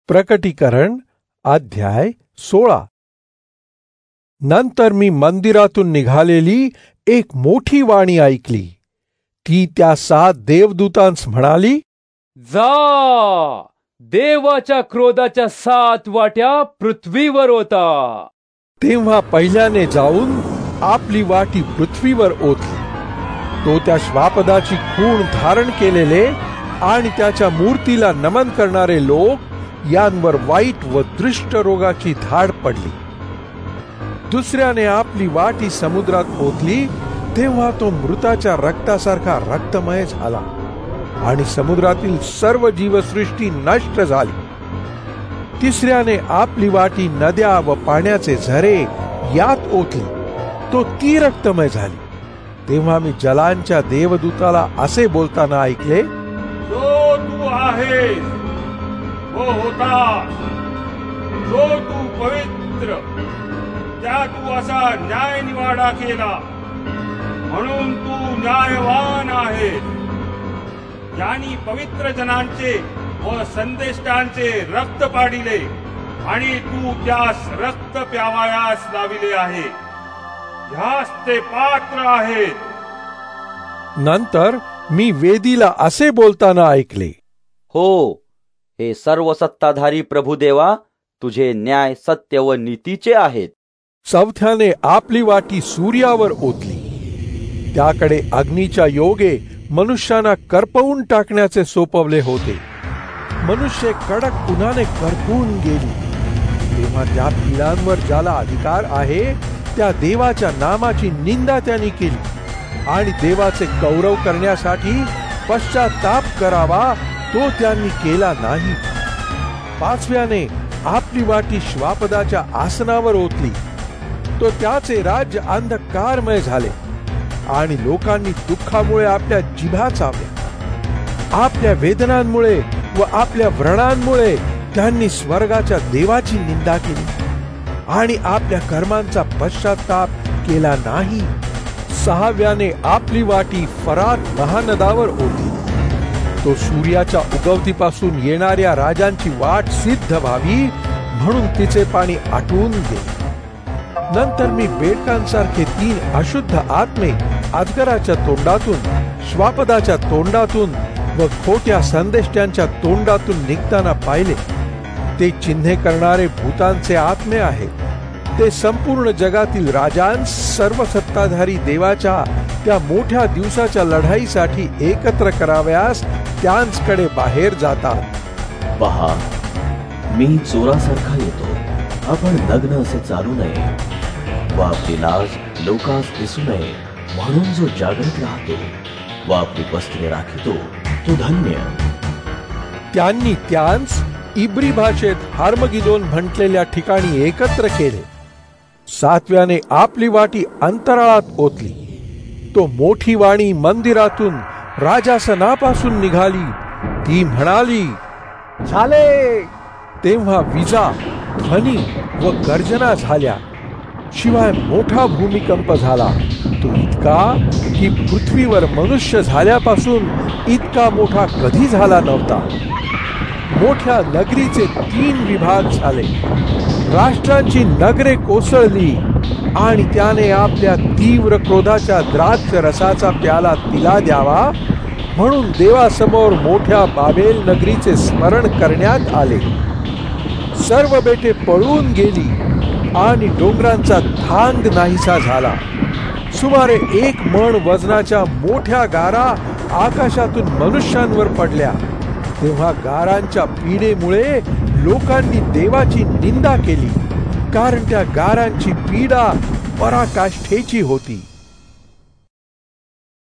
प्रकटीकरण अध्याय 16. नंतर मी मंदिरातून निघालेली एक मोठी वाणी ऐकली. ती त्या 7 देवदूतांस म्हणाली, जा, देवाच्या क्रोधाच्या 7 वाट्या पृथ्वीवर ओता. तेव्हा पहिल्याने जाऊन आपली वाटी पृथ्वीवर ओतली. तो त्या श्वापदाची खूण धारण केलेले आणि त्याच्या मूर्तीला नमन करणारे लोक यांवर वाईट व दृष्ट रोगाची धाड पडली. दुसऱ्याने आपली वाटी समुद्रात ओतली. तेव्हा तो मृताच्या रक्तासारखा रक्तमय झाला आणि समुद्रातील सर्व जीवसृष्टी नष्ट झाली. तिसऱ्याने आपली वाटी नद्या व पाण्याचे झरे यात ओतली. तो ती रक्तमय झाली. तेव्हा मी जलांच्या देवदूताला असे बोलताना ऐकले, जो तू आहेस वो होतास, जो तू पवित्र, त्या तू असा न्याय निवाडा केला, म्हणून तू न्यायवान आहेस. ज्यांनी पवित्र जनांचे व संदेष्टांचे रक्त पाडिले आणि तू त्यास रक्त प्यावायास लाविले आहे, ह्यास ते पात्र आहेत. नंतर मी वेदीला असे बोलताना ऐकले, हो, हे सर्व सत्ताधारी प्रभुदेवा, तुझे न्याय सत्य व नीतीचे आहेत. चौथ्याने आपली वाटी सूर्यावर ओतली. त्याकडे अग्नीच्या योगे मनुष्याना करपवून टाकण्याचे सोपवले होते. मनुष्य कडक उन्हाने करपून गेली. तेव्हा त्या पिलांवर ज्याला अधिकार आहे त्या देवाच्या नामाची निंदा त्यांनी केली आणि देवाचे गौरव करण्यासाठी पश्चाताप करावा तो त्यांनी केला नाही. पाचव्याने आपली वाटी श्वापदाच्या आसनावर ओतली. तो त्याचे राज्य अंधकारमय झाले आणि लोकांनी दुःखामुळे आपल्या जिभा चावल्या. आपल्या वेदनांमुळे व आपल्या व्रणांमुळे त्यांनी स्वर्गाच्या देवाची निंदा केली आणि आपल्या कर्मांचा पश्चाताप केला नाही. सहाव्याने आपली वाटी फरात महानदावर ओतली. तो सूर्याच्या उगवतीपासून येणाऱ्या राजांची वाट सिद्ध व्हावी म्हणून तिचे पाणी आटून गेले. नंतर मी बेडकांसारखे 3 अशुद्ध आत्मे अजगराच्या तोंडातून, श्वापदाच्या तोंडातून व खोट्या संदेष्ट्यांच्या तोंडातून निघताना पाहिले. ते चिन्हे करणारे भूतांचे आत्मे आहेत. ते संपूर्ण जगातील राजांस, सर्व सत्ताधारी देवाच्या त्या मोठ्या दिवसाच्या लढाईसाठी एकत्र कराव्यास त्यांकडे बाहेर जातात. पहा, मी चोरासारखा येतो. आपण नग्न असे चालू नये व आपली लाज लोकांस दिसू नये म्हणून जो जागृत राहतो व आपली वस्त्रे राखितो तो धन्य. त्यांनी त्यांस इब्री भाषेत हार्मगिदोन म्हटलेल्या ठिकाणी एकत्र केले. सातव्याने आपली वाटी अंतराळात ओतली. तो मोठी वाणी मंदिरातून राजासनापासून निघाली. ती म्हणाली, झाले. तेव्हा विजा, ध्वनी व गर्जना झाल्या. शिवाय मोठा भूमिकंप झाला. तो इतका की पृथ्वीवर मनुष्य झाल्यापासून इतका मोठा कधी झाला नव्हता. मोठ्या नगरीचे 3 विभाग झाले. राष्ट्रांची नगरे कोसळली आणि त्याने आपल्या तीव्र क्रोधाच्या द्राक्ष रसाचा प्याला तिला द्यावा म्हणून देवासमोर मोठ्या बाबेल नगरीचे स्मरण करण्यात आले. सर्व बेटे पळून गेली आणि डोंगरांचा थांग नाहीसा झाला. सुमारे 1 मण वजनाच्या मोठ्या गारा आकाशातून मनुष्यांवर पडल्या. तेव्हा गारांच्या पीडेमुळे लोकांनी देवाची निंदा केली, कारण त्या गारांची पीडा पराकाष्ठेची होती.